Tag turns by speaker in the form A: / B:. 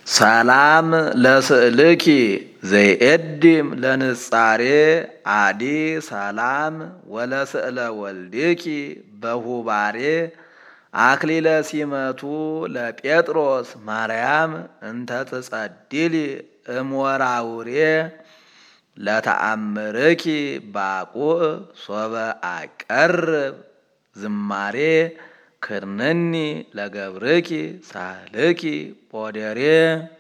A: ሰላም ለስእልኪ ዘይኤድም ለንጻሬ አዲ ሰላም ወለስእለ ወልድኪ በሁባሬ አክሊለ ሲመቱ ለጴጥሮስ ማርያም እንተ ትጸድሊ እምወራውሬ ለተአምርኪ ባቁዕ ሶበ አቀርብ ዝማሬ ክርነኒ ለገብርኪ ሳህልኪ ጶደሬ